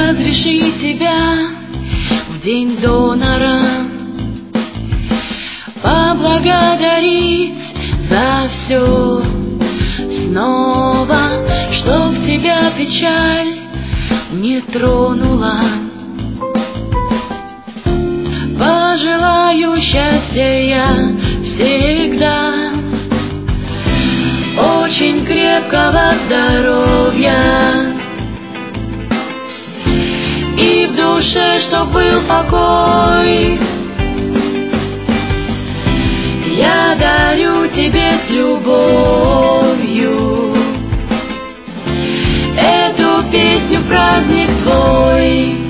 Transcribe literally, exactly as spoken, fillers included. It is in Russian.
разреши тебя в день донора поблагодарить за все снова, чтоб тебя печаль не тронула. Пожелаю счастья я всегда, очень крепкого здоровья, и в душе, чтоб был покой. Я дарю тебе с любовью эту песню в праздник твой.